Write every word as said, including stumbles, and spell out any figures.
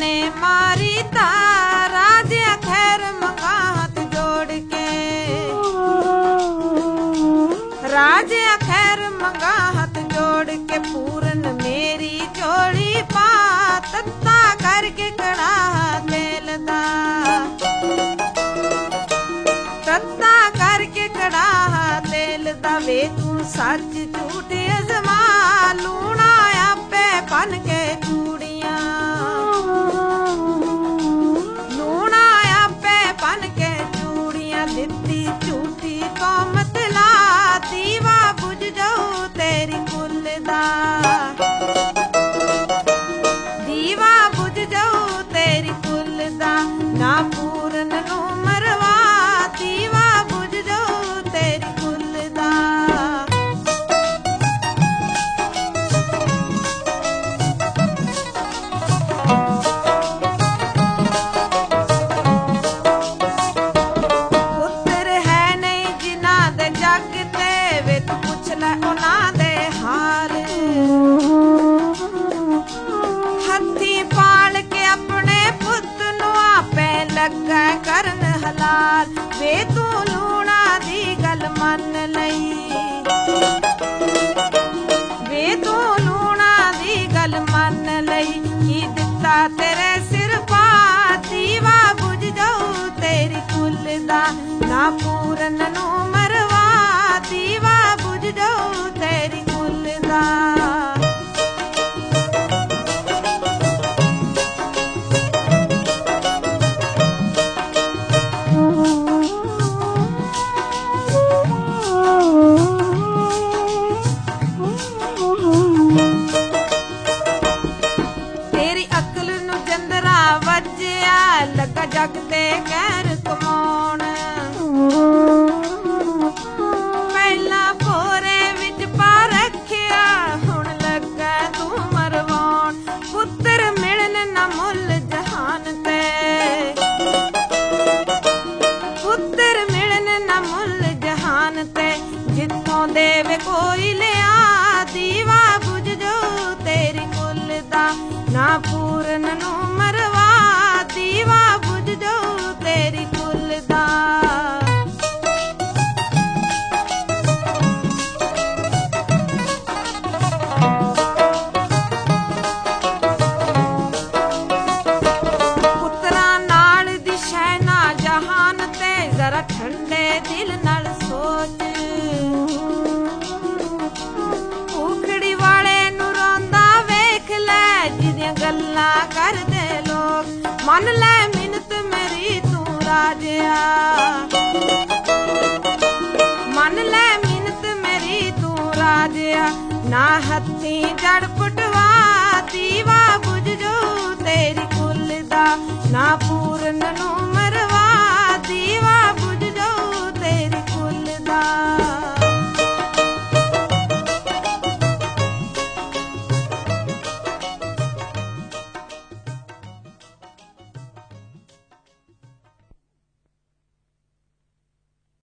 ने मारी ता राजा खैर मंगा हाथ जोड़ के, राजा खैर मंगा हाथ जोड़ के पूरन मेरी चोड़ी पा तत्ता करके कड़ा तेल दा, तत्ता करके कड़ा तेल दा। वे तू सच झूठ अजमा लूना आपे बन के चूड़ियां, लूना आपे बन के चूड़ियां। दित्ती झूठी कौमत ला दीवा बुझ जाऊ तेरी कुल दा, दीवा बुझ जाऊ तेरी कुल दा। ना पूरन नू मरवा दीवा बुझ जाऊ तेरी कुल दा। पुत्र है नहीं जिन्हां दे जग ते वे तू पुछ लै उन्हां दे हाल। हथी पाल के अपने पुत नू आपे लगा करन हलाल। वे तू लूणा दी गल मन लई, वे तू लूणा दी गल मन लई। की दिता तेरे सिर पा दीवा बुझ जाऊ तेरी कुल दा। ना पूरन नू मरवा दीवा बुझ जाऊ तेरी कुल दा। तेरी अकल नू जंदरा वज्जिया लगा जग ते कहर कमाउण। पहला भोरे विच पा रखिया हुण लगा तू मरवाउण। पुत्र मिलन ना मुल जहान ते, पुत्र मिलन ना मुल जहान ते। जिथों देवे कोई लिया दीवा बुझ जाऊ तेरी कुल दा। ना पूरन नू मरवा दीवा बुझ जाऊ तेरी कुल दा। पुत्रा नाल दी शैना जहान ते जरा ठंडे दिल नाल सोच। उखड़ी वाले नू रोंदा वेख लै जिदियां गल्लां करदे लोग। मन लै मिन्नत मेरी तू राजिया, मन लै मिन्नत मेरी तू राजिया। ना हत्थी जड़ पुटवा दीवा बुझ जाऊ तेरी कुल दा। ना